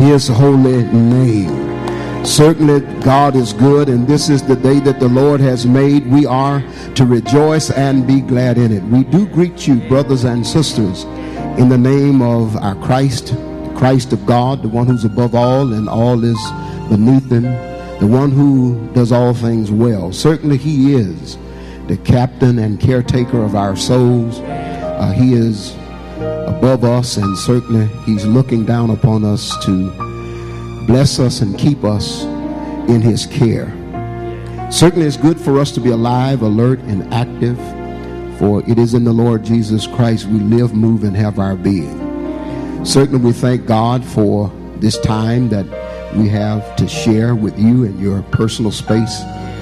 his holy name. Certainly God is good, and this is the day that the Lord has made. We are to rejoice and be glad in it. We do greet you, brothers and sisters, in the name of our Christ, the Christ of God, the one who's above all and all is beneath him, the one who does all things well. Certainly he is the captain and caretaker of our souls. He is above us, and certainly he's looking down upon us to bless us and keep us in his care. Certainly it's good for us to be alive, alert, and active, for it is in the Lord Jesus Christ we live, move, and have our being. Certainly we thank God for this time that we have to share with you in your personal space.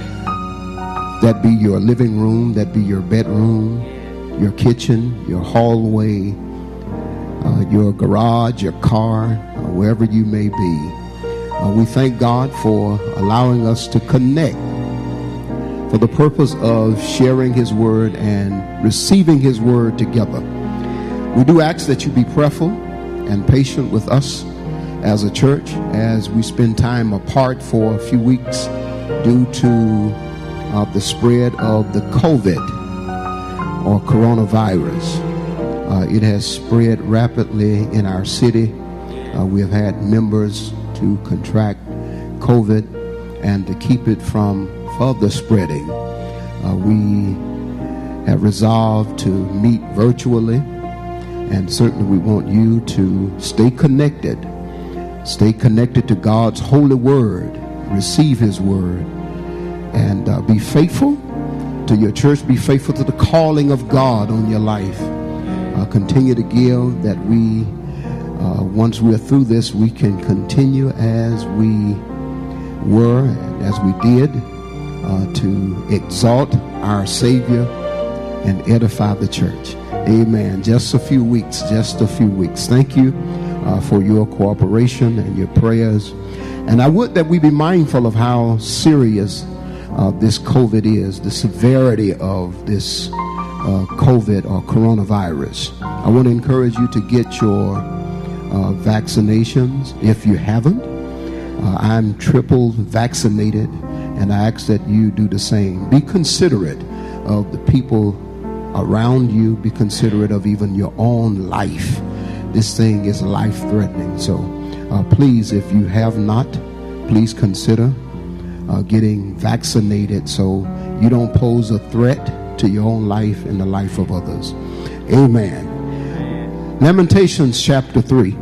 That be your living room, that be your bedroom, your kitchen, your hallway, your garage, your car, wherever you may be. We thank God for allowing us to connect for the purpose of sharing his word and receiving his word together. We do ask that you be prayerful and patient with us as a church as we spend time apart for a few weeks due to the spread of the COVID or coronavirus. It has spread rapidly in our city. We have had members to contract COVID, and to keep it from further spreading, we have resolved to meet virtually, and certainly we want you to stay connected to God's holy word, receive his word, and be faithful to your church, be faithful to the calling of God on your life. Continue to give, that we once we're through this, we can continue as we were and as we did to exalt our Savior and edify the church. Amen. Just a few weeks. Thank you for your cooperation and your prayers. And I would that we be mindful of how serious this COVID is, the severity of this COVID or coronavirus. I want to encourage you to get your vaccinations if you haven't. I'm triple vaccinated, and I ask that you do the same. Be considerate of the people around you. Be considerate of even your own life. This thing is life-threatening. So please, if you have not, please consider getting vaccinated so you don't pose a threat to your own life and the life of others. Amen. Lamentations chapter 3.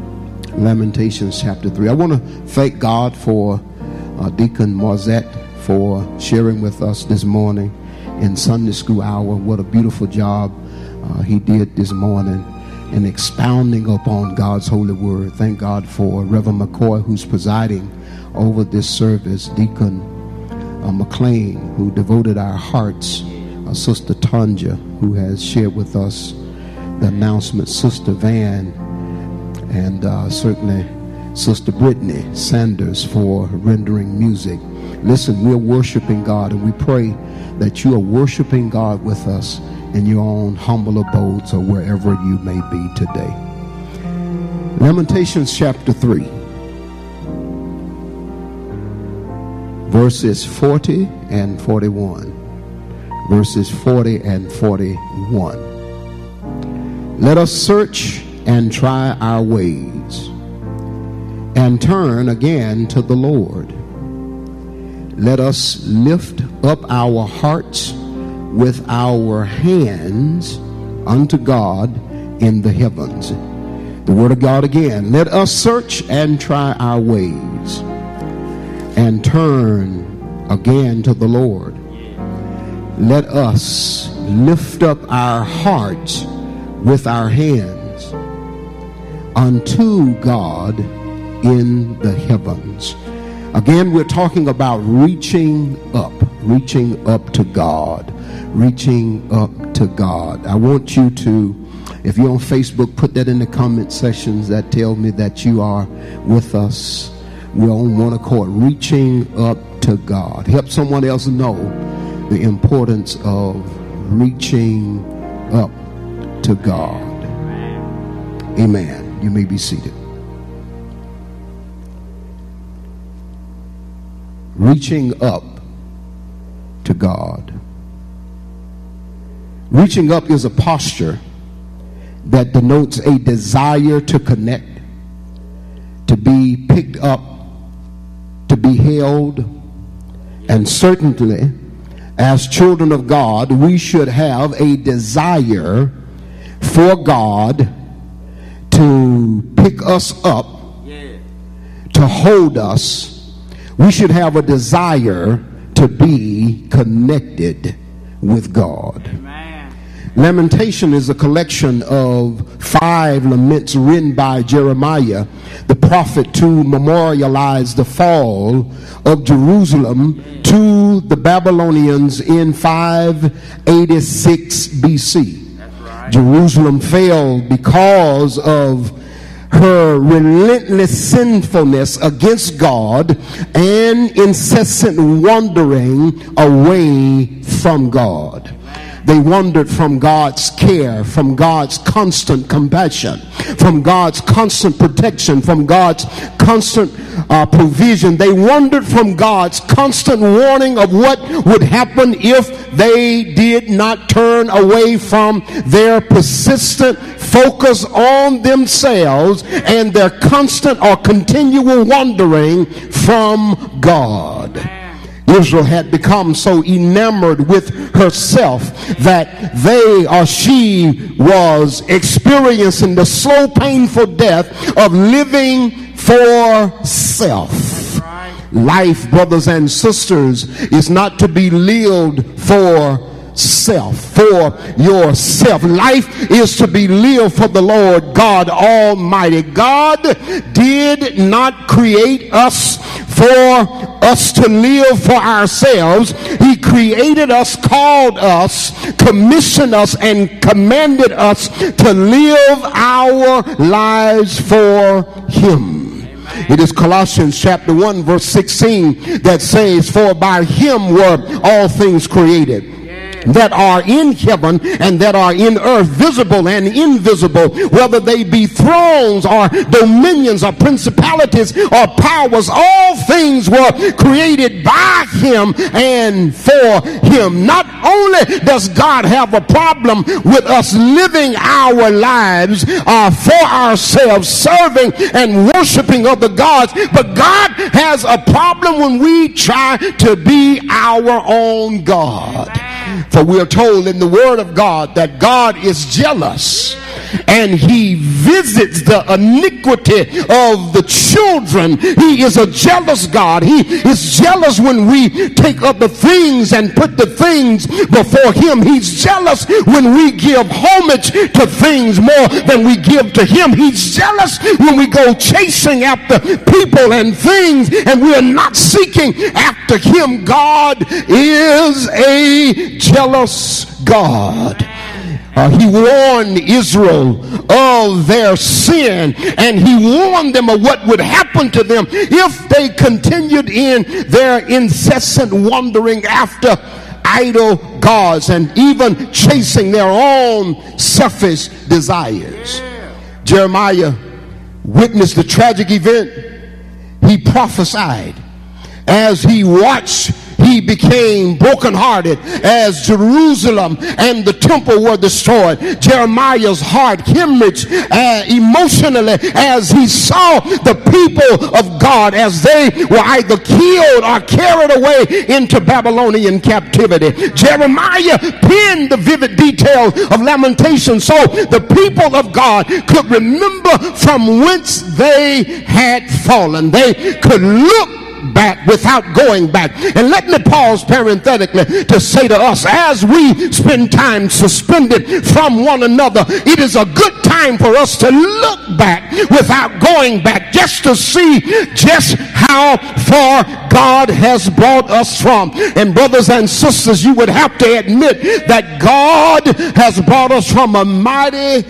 I want to thank God for Deacon Morzette for sharing with us this morning in Sunday school hour. What a beautiful job he did this morning in expounding upon God's holy word. Thank God for Reverend McCoy, who's presiding over this service, Deacon McLean, who devoted our hearts, Sister Tanja, who has shared with us the announcement, Sister Van, and certainly Sister Brittany Sanders for rendering music. Listen, we're worshiping God, and we pray that you are worshiping God with us in your own humble abodes or wherever you may be today. Lamentations chapter 3, verses 40 and 41. Verses 40 and 41. Let us search and try our ways, and turn again to the Lord. Let us lift up our hearts with our hands unto God in the heavens. The word of God again. Let us search and try our ways, and turn again to the Lord. Let us lift up our hearts with our hands unto God in the heavens. Again, we're talking about reaching up to God, reaching up to God. I want you to, if you're on Facebook, put that in the comment sections. That tell me that you are with us. We're on one accord, reaching up to God. Help someone else know the importance of reaching up to God. Amen. You may be seated. reaching up to God. Reaching up is a posture that denotes a desire to connect, to be picked up, to be held, and certainly as children of God, we should have a desire for God to pick us up, to hold us. We should have a desire to be connected with God. Amen. Lamentation is a collection of 5 laments written by Jeremiah, the prophet, to memorialize the fall of Jerusalem to the Babylonians in 586 BC. That's right. Jerusalem fell because of her relentless sinfulness against God and incessant wandering away from God. They wandered from God's care, from God's constant compassion, from God's constant protection, from God's constant provision. They wandered from God's constant warning of what would happen if they did not turn away from their persistent focus on themselves and their constant or continual wandering from God. Israel had become so enamored with herself that they or she was experiencing the slow, painful death of living for self. Life, brothers and sisters, is not to be lived for self, for yourself. Life is to be lived for the Lord God Almighty. God did not create us for us to live for ourselves. He created us, called us, commissioned us, and commanded us to live our lives for Him. It is Colossians chapter 1 verse 16 that says, "For by Him were all things created, that are in heaven and that are in earth, visible and invisible, whether they be thrones or dominions or principalities or powers. All things were created by Him and for Him." Not only does God have a problem with us living our lives for ourselves, serving and worshiping other gods, but God has a problem when we try to be our own God. For we are told in the Word of God that God is jealous and He visits the iniquity of the children. He is a jealous God. He is jealous when we take up the things and put the things before Him. He's jealous when we give homage to things more than we give to Him. He's jealous when we go chasing after people and things and we are not seeking after Him. God is a jealous God. He warned Israel of their sin, and He warned them of what would happen to them if they continued in their incessant wandering after idol gods and even chasing their own selfish desires. Jeremiah witnessed the tragic event. He prophesied. As he watched, he became brokenhearted as Jerusalem and the temple were destroyed. Jeremiah's heart hemorrhaged emotionally as he saw the people of God as they were either killed or carried away into Babylonian captivity. Jeremiah penned the vivid detail of lamentation so the people of God could remember from whence they had fallen. They could look back without going back. And let me pause parenthetically to say to us, as we spend time suspended from one another, it is a good time for us to look back without going back, just to see just how far God has brought us from. And brothers and sisters, you would have to admit that God has brought us from a mighty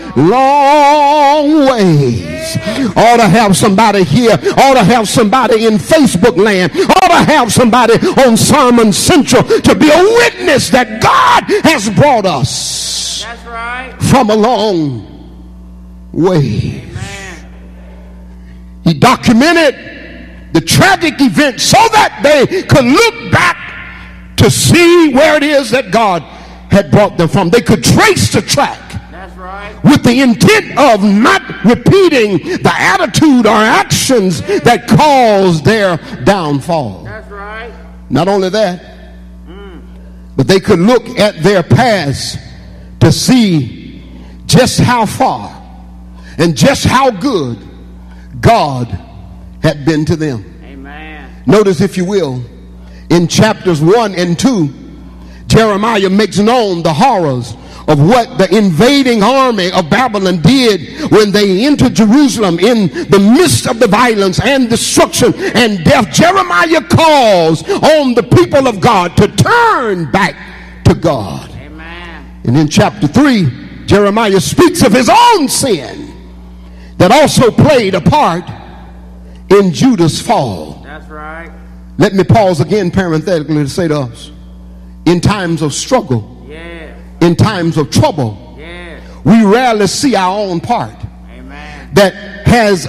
long ways. Ought to have somebody here, ought to have somebody in Facebook land, ought to have somebody on Sermon Central to be a witness that God has brought us. That's right. From a long way. He documented the tragic event, so that they could look back to see where it is that God had brought them from. They could trace the track. That's right. With the intent of not repeating the attitude or actions that caused their downfall. That's right. Not only that, but they could look at their past to see just how far and just how good God had been to them. Amen. Notice, if you will, in chapters 1 and 2, Jeremiah makes known the horrors of what the invading army of Babylon did when they entered Jerusalem in the midst of the violence and destruction and death. Jeremiah calls on the people of God to turn back to God. Amen. And in chapter 3, Jeremiah speaks of his own sin that also played a part in Judah's fall. That's right. Let me pause again parenthetically to say to us, in times of struggle, in times of trouble, we rarely see our own part. Amen. That has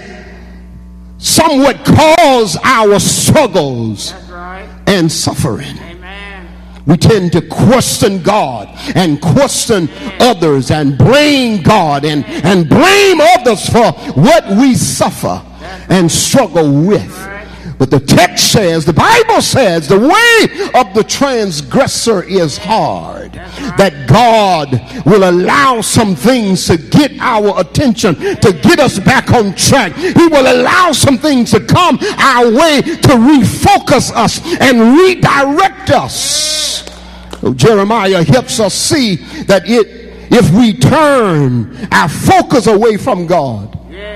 somewhat caused our struggles. That's right. And suffering. Amen. We tend to question God and question others and blame God and blame others for what we suffer and struggle with. But the text says, the Bible says, the way of the transgressor is hard. That God will allow some things to get our attention, to get us back on track. He will allow some things to come our way to refocus us and redirect us. So Jeremiah helps us see that if we turn our focus away from God,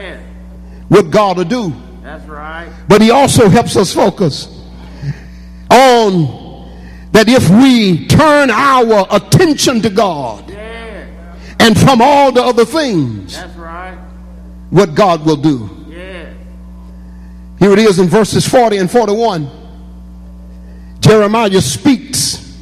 what God will do. That's right. But he also helps us focus on that if we turn our attention to God and from all the other things, that's right, what God will do. Here it is in verses 40 and 41. Jeremiah speaks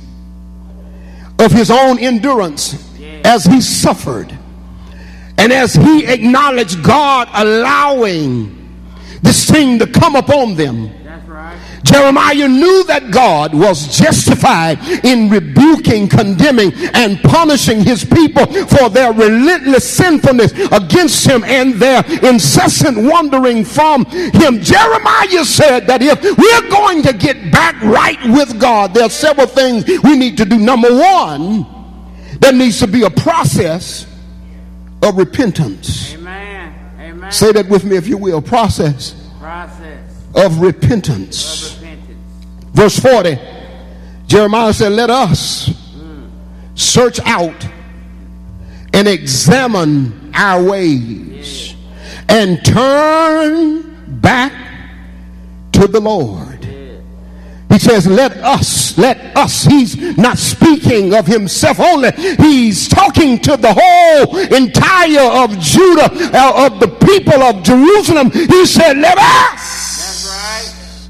of his own endurance as he suffered and as he acknowledged God allowing this thing to come upon them. That's right. Jeremiah knew that God was justified in rebuking, condemning, and punishing his people for their relentless sinfulness against him and their incessant wandering from him. Jeremiah said that if we're going to get back right with God, there are several things we need to do. Number one, there needs to be a process of repentance. Amen. Amen. Say that with me if you will. Process of repentance. Verse 40, Jeremiah said, let us search out and examine our ways and turn back to the Lord. He says, let us. He's not speaking of himself only. He's talking to the whole entire of Judah, of the people of Jerusalem. He said, let us. That's right.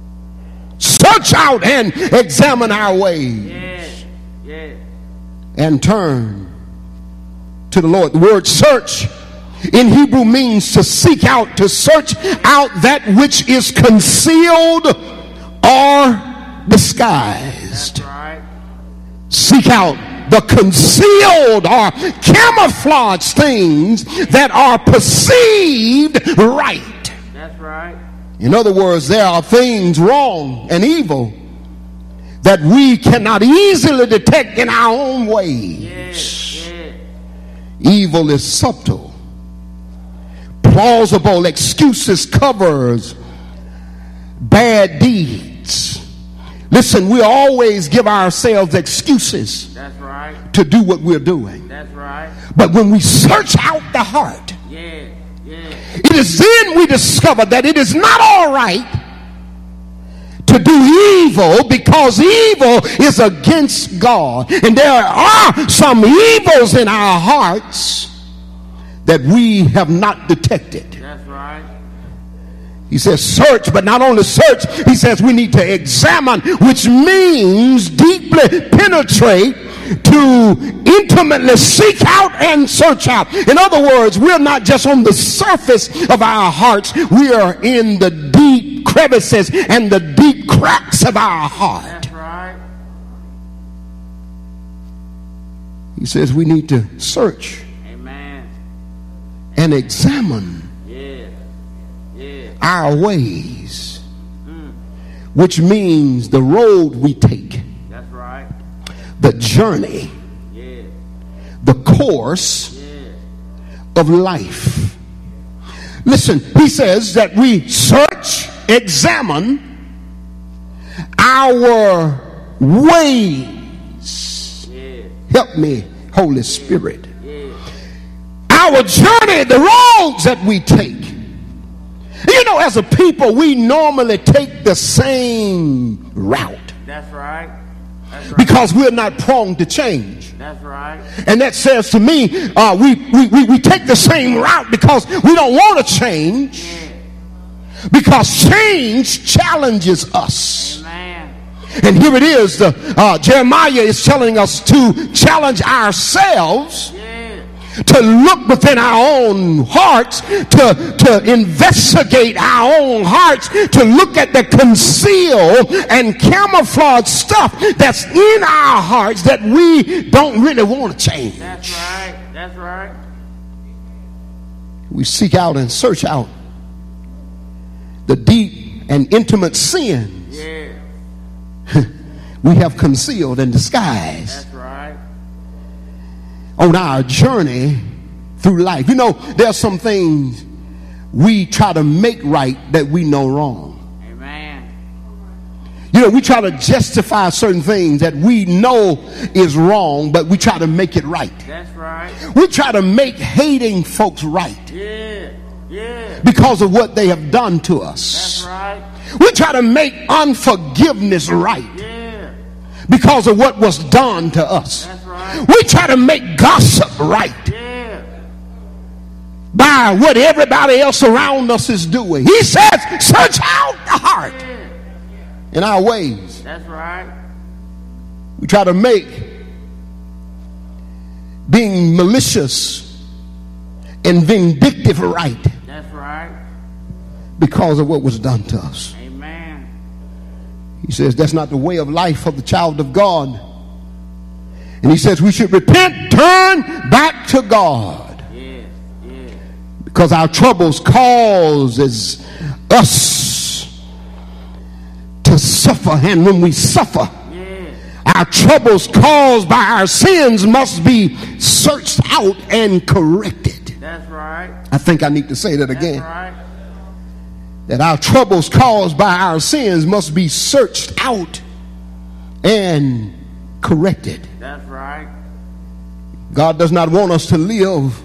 Search out and examine our ways. And turn to the Lord. The word search in Hebrew means to seek out, to search out that which is concealed or disguised. Right. Seek out the concealed or camouflaged things that are perceived right. That's right. In other words, there are things wrong and evil that we cannot easily detect in our own ways. Evil is subtle. Plausible excuses covers bad deeds. Listen, we always give ourselves excuses. That's right. To do what we're doing. That's right. But when we search out the heart, it is then we discover that it is not all right to do evil, because evil is against God. And there are some evils in our hearts that we have not detected. That's right. He says search, but not only search, he says we need to examine, which means deeply penetrate to intimately seek out and search out. In other words, we're not just on the surface of our hearts, we are in the deep crevices and the deep cracks of our heart. That's right. He says we need to search Amen. and examine Yeah. Yeah. our ways, which means the road we take, That's right. the journey, Yeah. the course Yeah. of life. Listen, he says that we search, examine our ways. Yeah. Help me, Holy Spirit. Yeah. Our journey, the roads that we take. You know, as a people, we normally take the same route That's right. That's right. because we're not prone to change. That's right. And that says to me, we take the same route because we don't want to change, because change challenges us. Amen. And here it is, Jeremiah is telling us to challenge ourselves, Yeah. to look within our own hearts, to investigate our own hearts, to look at the concealed and camouflaged stuff that's in our hearts that we don't really want to change. That's right. That's right. We seek out and search out the deep and intimate sins Yeah. we have concealed and disguised That's right. on our journey through life. You know, there are some things we try to make right that we know wrong. Amen. You know, we try to justify certain things that we know is wrong, but we try to make it right. That's right. We try to make hating folks right Yeah. Yeah. because of what they have done to us. That's right. We try to make unforgiveness right Yeah. because of what was done to us. That's right. We try to make gossip right Yeah. by what everybody else around us is doing. He says, search out the heart Yeah. in our ways. That's right. We try to make being malicious and vindictive right That's right. because of what was done to us. Amen. He says that's not the way of life of the child of God. And he says we should repent, turn back to God, Yeah. Yeah. because our troubles causes us to suffer, and when we suffer, Yeah. our troubles caused by our sins must be searched out and corrected. That's right. I think I need to say that That's again. right. That our troubles caused by our sins must be searched out and corrected. That's right. God does not want us to live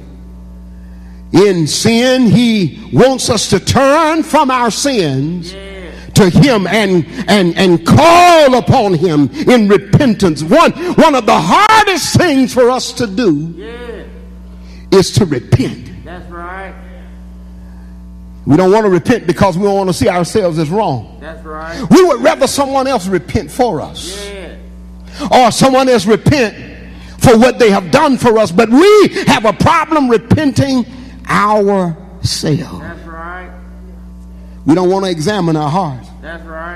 in sin. He wants us to turn from our sins Yeah. to him and call upon him in repentance. One of the hardest things for us to do Yeah. is to repent. That's right. We don't want to repent because we don't want to see ourselves as wrong. That's right. We would rather someone else repent for us, Yeah. or someone else repent for what they have done for us, but we have a problem repenting ourselves. That's right. We don't want to examine our hearts That's right.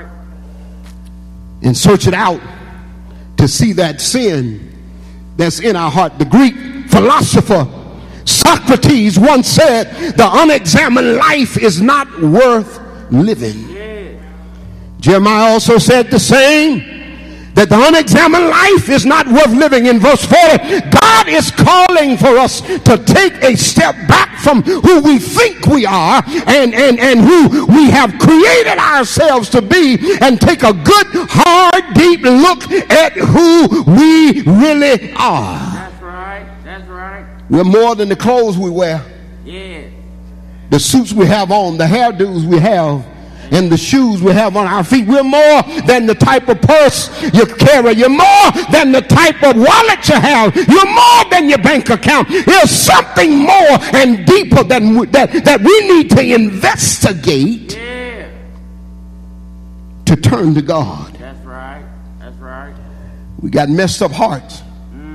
and search it out to see that sin that's in our heart. The Greek philosopher Socrates once said, the unexamined life is not worth living. Yeah. Jeremiah also said the same, that the unexamined life is not worth living. In verse 40, God is calling for us to take a step back from who we think we are and who we have created ourselves to be, and take a good, hard, deep look at who we really are. That's right. That's right. We're more than the clothes we wear, Yeah. the suits we have on, the hairdos we have, and the shoes we have on our feet. We're more than the type of purse you carry. You're more than the type of wallet you have. You're more than your bank account. There's something more and deeper than that we need to investigate Yeah. to turn to God. That's right. That's right. We got messed up hearts.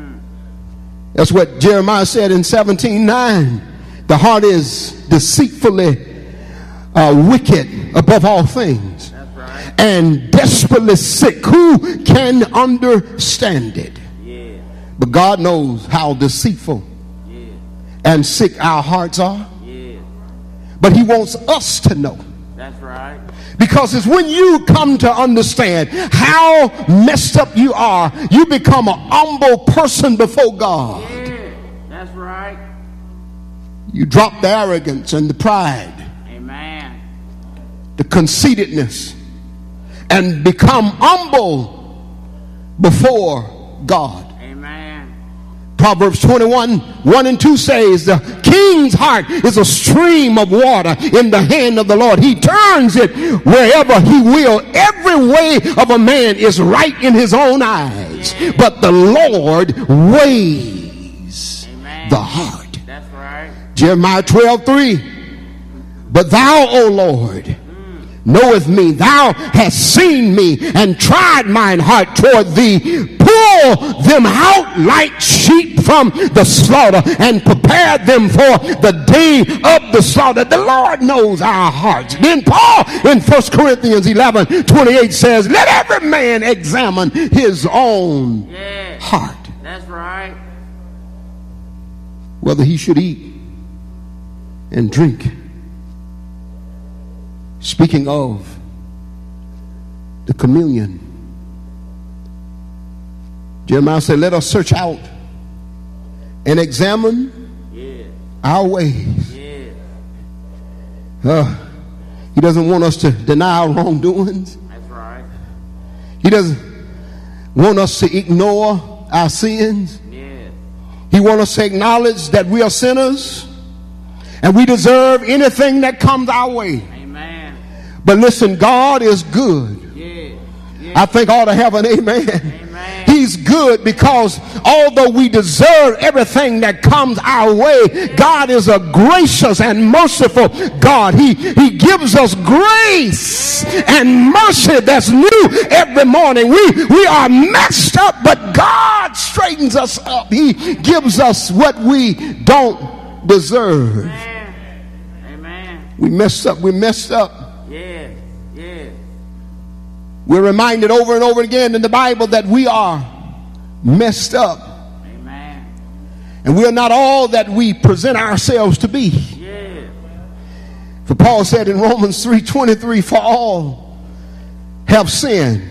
That's what Jeremiah said in 17:9. The heart is deceitfully wicked above all things. That's right. And desperately sick. Who can understand it? Yeah. But God knows how deceitful Yeah. and sick our hearts are. Yeah. But he wants us to know. That's right. Because it's when you come to understand how messed up you are, you become an humble person before God. Yeah. That's right. You drop the arrogance and the pride, Amen. the conceitedness, and become humble before God. Amen. Proverbs 21:1-2 says, the king's heart is a stream of water in the hand of the Lord. He turns it wherever he will. Every way of a man is right in his own eyes, but the Lord weighs Amen. the heart. That's right. Jeremiah 12:3. But thou, O Lord, knoweth me. Thou hast seen me and tried mine heart toward thee. Pull them out like sheep from the slaughter and prepare them for the day of the slaughter. The Lord knows our hearts. Then Paul in 1 Corinthians 11:28 says, let every man examine his own Yeah. heart, That's right. whether he should eat and drink. Speaking of the communion, Jeremiah said, let us search out and examine Yeah. our ways. Yeah. He doesn't want us to deny our wrongdoings. That's right. He doesn't want us to ignore our sins. Yeah. He wants us to acknowledge that we are sinners and we deserve anything that comes our way. Amen. But listen, God is good. Yeah. Yeah. I think I ought to have an amen. Amen. He's good because although we deserve everything that comes our way, God is a gracious and merciful God. He gives us grace and mercy that's new every morning. We are messed up, but God straightens us up. He gives us what we don't deserve. Amen. Amen. We messed up. Yeah. Yeah. We're reminded over and over again in the Bible that we are messed up. Amen. And we are not all that we present ourselves to be. Yeah. For Paul said in Romans 3:23, for all have sinned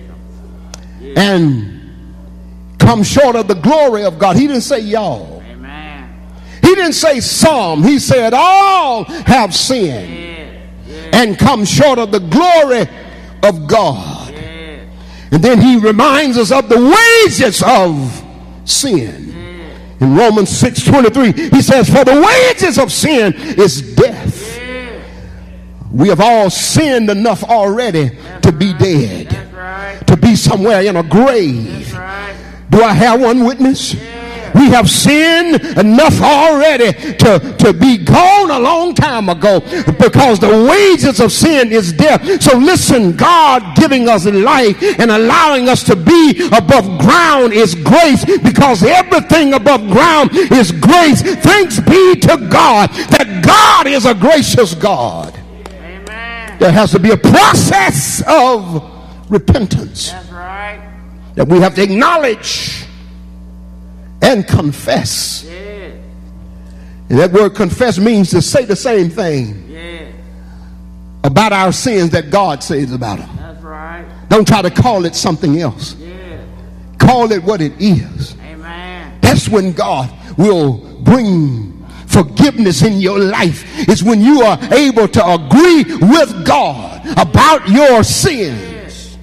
and come short of the glory of God. He didn't say y'all. Amen. He didn't say some. He said all have sinned Yeah. Yeah. and come short of the glory of God. Yeah. And then he reminds us of the wages of sin. In Romans 6:23, he says, for the wages of sin is death. Yeah. We have all sinned enough already to be dead, That's right. to be somewhere in a grave. That's right. Do I have one witness? Yeah. We have sinned enough already to be gone a long time ago, because the wages of sin is death. So listen, God giving us life and allowing us to be above ground is grace, because everything above ground is grace. Thanks be to God that God is a gracious God. Amen. There has to be a process of repentance That's right. that we have to acknowledge and confess. Yeah. And that word confess means to say the same thing Yeah. about our sins that God says about them. That's right. Don't try to call it something else. Yeah. Call it what it is. Amen. That's when God will bring forgiveness in your life. It's when you are able to agree with God about your sins.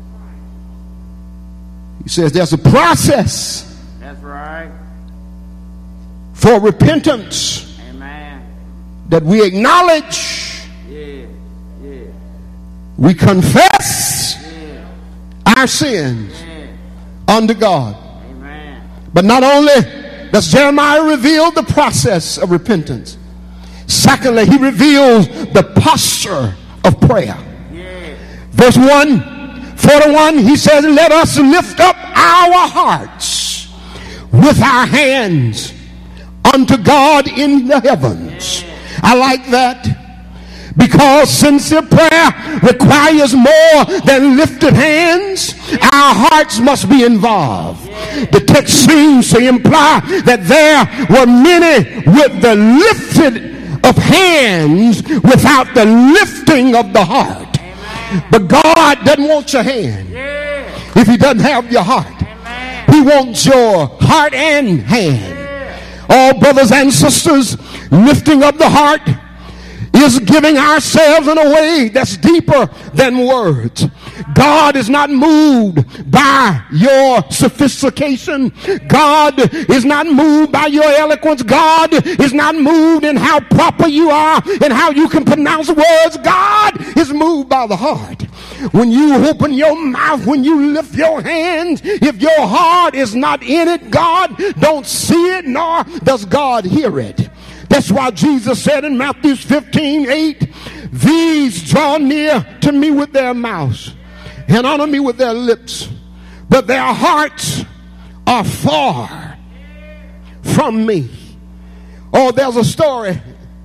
He says there's a process That's right. for repentance Amen. that we acknowledge, Yeah. Yeah. we confess Yeah. our sins Yeah. unto God. Amen. But not only does Jeremiah reveal the process of repentance, secondly, he reveals the posture of prayer. Yeah. Verse 1, 41, he says, let us lift up our hearts with our hands unto God in the heavens. I like that. Because sincere prayer requires more than lifted hands. Our hearts must be involved. The text seems to imply that there were many with the lifted of hands without the lifting of the heart. But God doesn't want your hand if he doesn't have your heart. He wants your heart and hand. All brothers and sisters, lifting of the heart is giving ourselves in a way that's deeper than words. God is not moved by your sophistication. God is not moved by your eloquence. God is not moved in how proper you are and how you can pronounce words. God is moved by the heart. When you open your mouth, when you lift your hands, if your heart is not in it, God don't see it, nor does God hear it. That's why Jesus said in Matthew 15:8, these draw near to me with their mouths and honor me with their lips, but their hearts are far from me. Oh, there's a story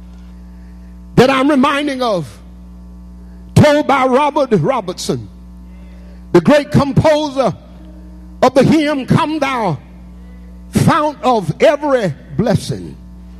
that I'm reminding of, told by Robert Robertson, the great composer of the hymn, Come Thou, Fount of Every Blessing.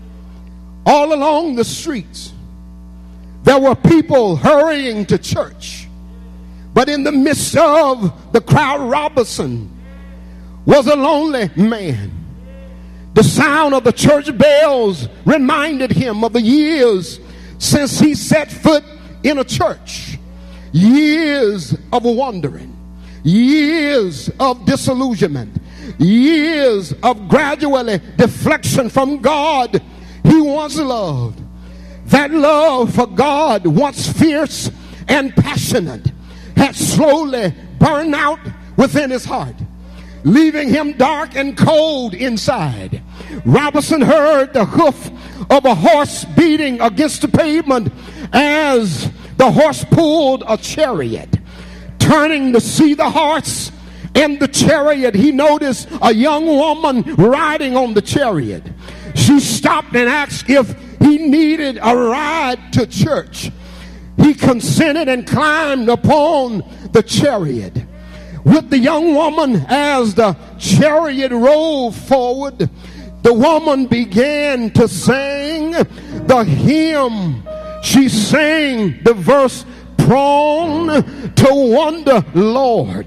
All along the streets, there were people hurrying to church. But in the midst of the crowd, Robertson was a lonely man. The sound of the church bells reminded him of the years since he set foot in a church. Years of wandering, years of disillusionment, years of gradually deflection from God he once loved. That love for God, once fierce and passionate, had slowly burned out within his heart, leaving him dark and cold inside. Robertson heard the hoof of a horse beating against the pavement as the horse pulled a chariot. Turning to see the horse and the chariot, he noticed a young woman riding on the chariot. She stopped and asked if he needed a ride to church. He consented and climbed upon the chariot. With the young woman, as the chariot rolled forward, the woman began to sing the hymn. She sang the verse, prone to wander, Lord,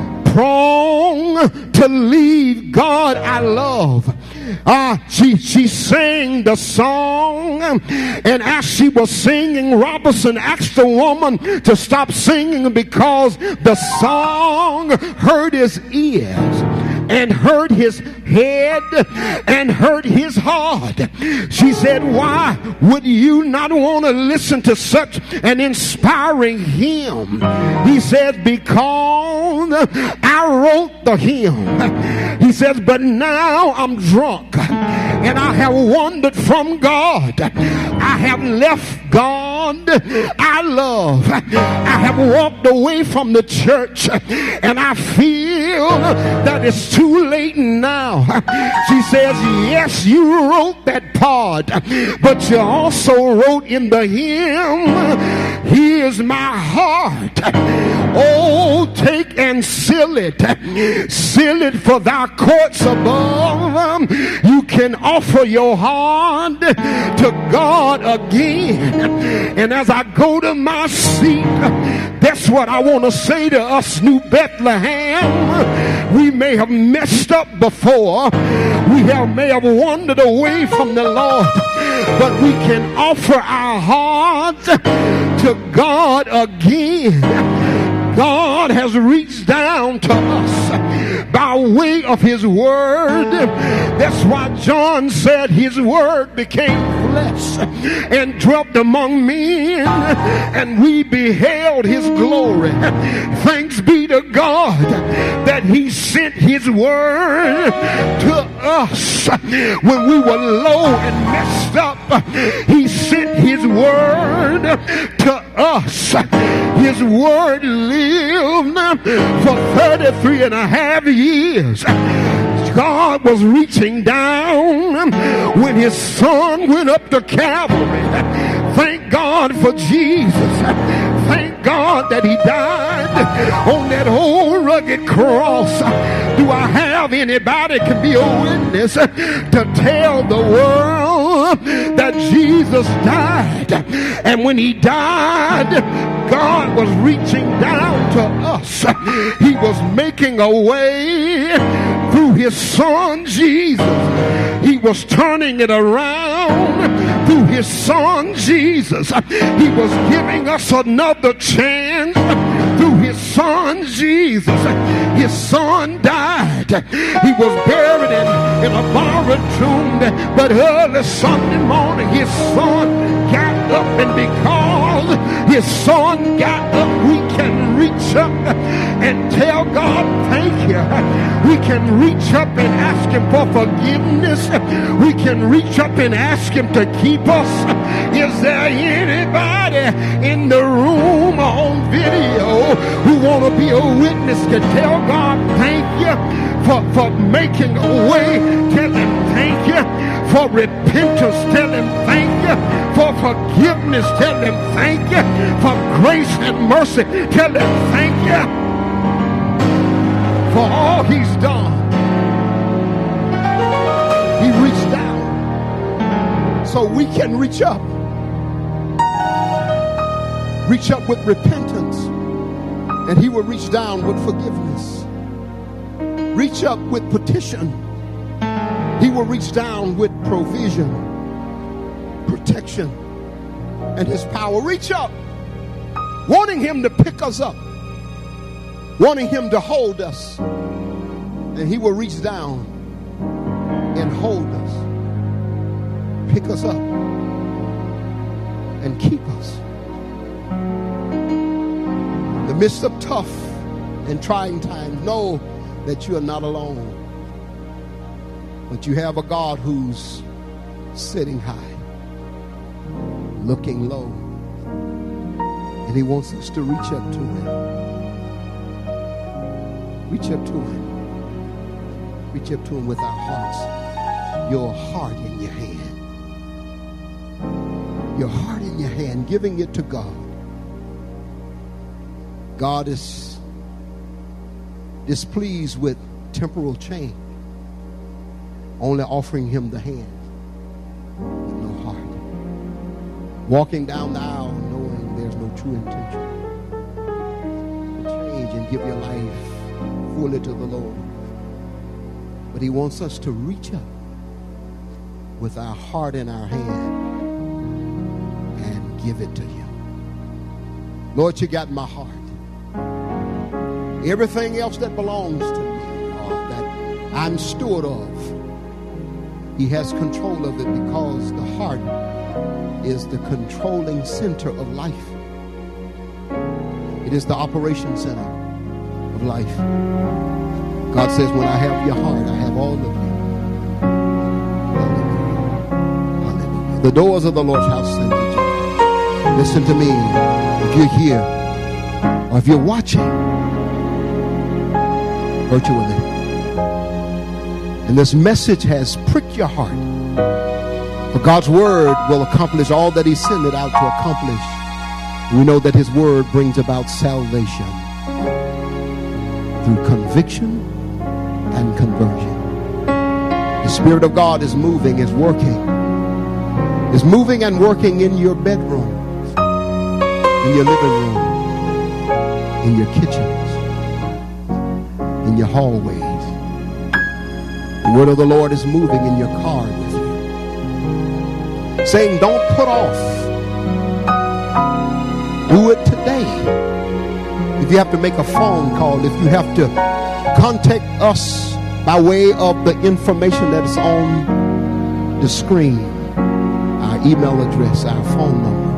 prone to leave God I love. She sang the song, and as she was singing, Robertson asked the woman to stop singing because the song hurt his ears and hurt his head and hurt his heart. She said, why would you not want to listen to such an inspiring hymn? He said, because I wrote the hymn. He says, but now I'm drunk and I have wandered from God. I have left God I love. I have walked away from the church and I feel that it's too late now. She says, yes, you wrote that part, but you also wrote in the hymn, here's my heart. Oh, take and seal it for thy courts above. You can offer your heart to God again. And as I go to my seat, that's what I want to say to us, New Bethlehem. We may have messed up before. We may have wandered away from the Lord, but we can offer our hearts to God again. God has reached down to us by way of his word. That's why John said his word became flesh and dwelt among men, and we beheld his glory. Thanks be to God that he sent his word to us when we were low and messed up. He sent his word to us. His word lived for 33 and a half years. God was reaching down when his son went up to Calvary. Thank God for Jesus. Thank God that he died on that old rugged cross. Do I have anybody can be a witness to tell the world that Jesus died? And when he died, God was reaching down to us. He was making a way through his son Jesus. He was turning it around through his son Jesus. He was giving us another chance through his son Jesus. His son died. He was buried in a borrowed tomb, but early Sunday morning his son got up, and because his son got up, we can reach up and tell God thank you. We can reach up and ask him for forgiveness. We can reach up and ask him to keep us. Is there anybody in the room on video who want to be a witness to tell God thank you for making a way? Tell him thank you for repentance. Tell him thank you for forgiveness. Tell him thank you for grace and mercy. Tell him thank you for all he's done. He reached down so we can reach up. Reach up with repentance, and he will reach down with forgiveness. Reach up with petition. He will reach down with provision, protection, and his power. Reach up, wanting him to pick us up, wanting him to hold us, and he will reach down and hold us, pick us up, and keep us. In the midst of tough and trying times, know that you are not alone, but you have a God who's sitting high, looking low, and he wants us to reach up to him. Reach up to him. Reach up to him with our hearts. Your heart in your hand. Your heart in your hand, giving it to God. God is displeased with temporal change, only offering him the hand with no heart. Walking down the aisle knowing there's no true intention to change and give your life fully to the Lord. But he wants us to reach up with our heart in our hand and give it to him. Lord, you got my heart. Everything else that belongs to me, or that I'm steward of, he has control of it, because the heart is the controlling center of life. It is the operation center of life. God says, when I have your heart, I have all of you. Hallelujah. Hallelujah. The doors of the Lord's house send you joy. Listen to me. If you're here, or if you're watching virtually, and this message has pricked your heart, for God's word will accomplish all that he sent it out to accomplish. We know that his word brings about salvation through conviction and conversion. The Spirit of God is moving, is working, is moving and working in your bedrooms, in your living room, in your kitchens, in your hallways. The word of the Lord is moving in your car with you, saying, don't put off. Do it today. If you have to make a phone call, if you have to contact us by way of the information that is on the screen, our email address, our phone number,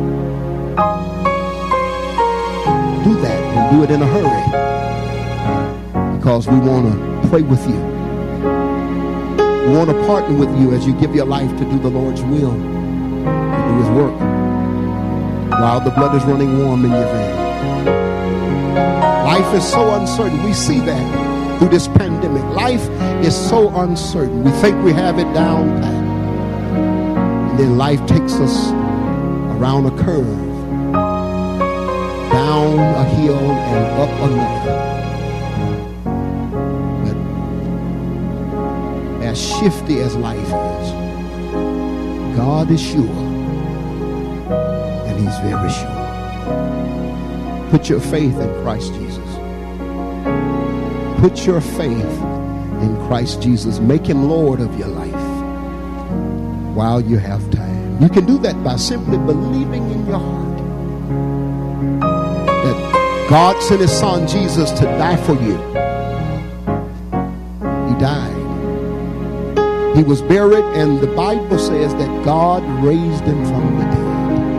do that, and do it in a hurry, because we want to pray with you. We want to partner with you as you give your life to do the Lord's will, to do his work, while the blood is running warm in your veins. Life is so uncertain. We see that. through this pandemic. Life is so uncertain. We think we have it down pat. And then life takes us around a curve, down a hill and up another. But as shifty as life is, God is sure, and he's very sure. Put your faith in Christ Jesus. Put your faith in Christ Jesus. Make him Lord of your life while you have time. You can do that by simply believing in your heart that God sent his son Jesus to die for you. He died. He was buried, and the Bible says that God raised him from the dead.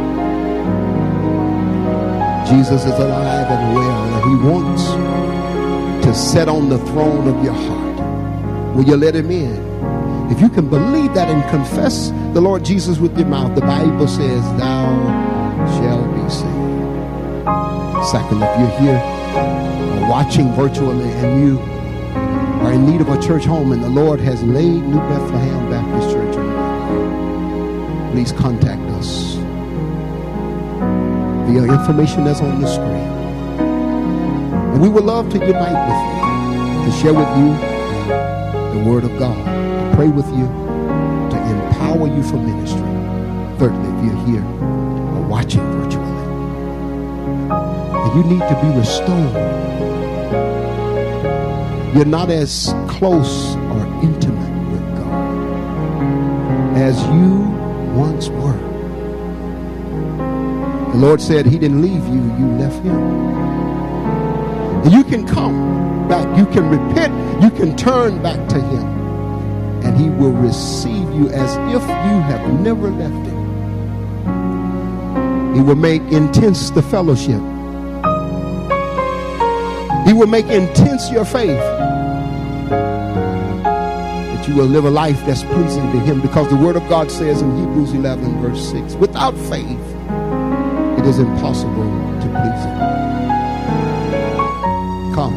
Jesus is alive and well, and he wants to sit on the throne of your heart. Will you let him in? If you can believe that and confess the Lord Jesus with your mouth, the Bible says, thou shalt be saved. Second, if you're here or watching virtually and you are in need of a church home and the Lord has laid New Bethlehem Baptist Church on your heart, please contact us via information that's on the screen. And we would love to unite with you, to share with you the Word of God, to pray with you, to empower you for ministry. Thirdly, if you're here or watching virtually, and you need to be restored, you're not as close or intimate with God as you once were. The Lord said he didn't leave you, you left him. And you can come back, you can repent, you can turn back to him, and he will receive you as if you have never left him. He will make intense the fellowship. He will make intense your faith, that you will live a life that's pleasing to him, because the Word of God says in Hebrews 11 verse 6, without faith it is impossible to please him. Come.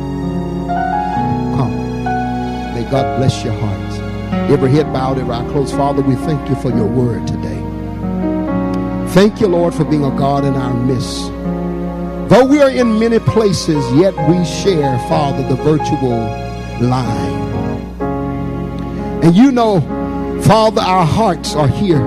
May God bless your hearts. Every head bowed, every eye closed. Father, we thank you for your word today. Thank you, Lord, for being a God in our midst. Though we are in many places, yet we share, Father, the virtual line. And you know, Father, our hearts are here.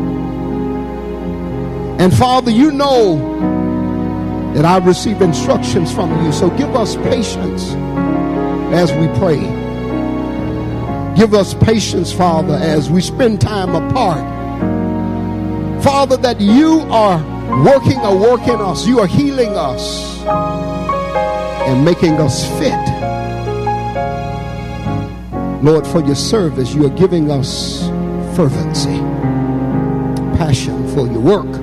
And Father, you know that I've received instructions from you. So give us patience as we pray. Give us patience, Father, as we spend time apart. Father, that you are working a work in us. You are healing us and making us fit. Lord, for your service, you are giving us fervency, passion for your work.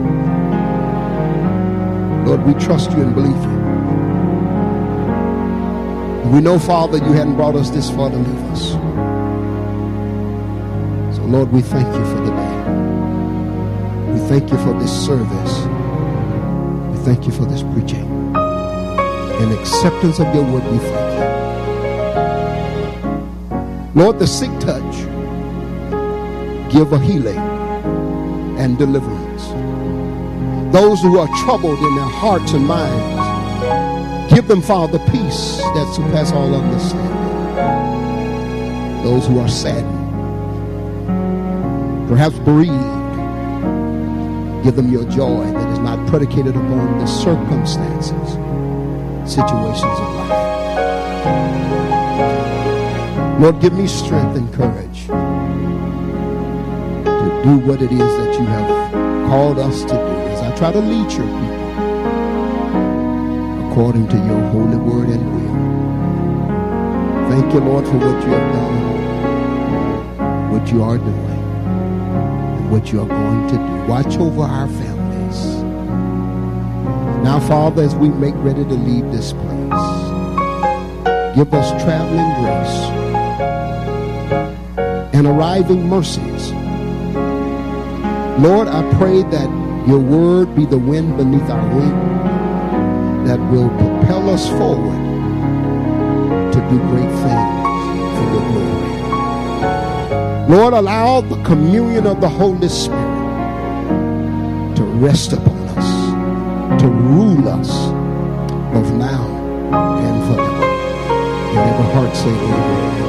Lord, we trust you and believe you. We know, Father, you hadn't brought us this far to leave us. So, Lord, we thank you for the day. We thank you for this service. We thank you for this preaching. In acceptance of your word, we thank you. Lord, the sick touch, give a healing and deliverance. Those who are troubled in their hearts and minds, give them, Father, peace that surpasses all understanding. Those who are saddened, perhaps bereaved, give them your joy that is not predicated upon the circumstances, situations of life. Lord, give me strength and courage to do what it is that you have called us to do as I try to lead your people according to your holy word and will. Thank you, Lord, for what you have done, what you are doing, and what you are going to do. Watch over our families. Now, Father, as we make ready to leave this place, give us traveling grace and arriving mercies. Lord, I pray that your word be the wind beneath our wing that will propel us forward to do great things for your glory. Lord, allow the communion of the Holy Spirit to rest upon us, to rule us both now and forever. And every heart say amen.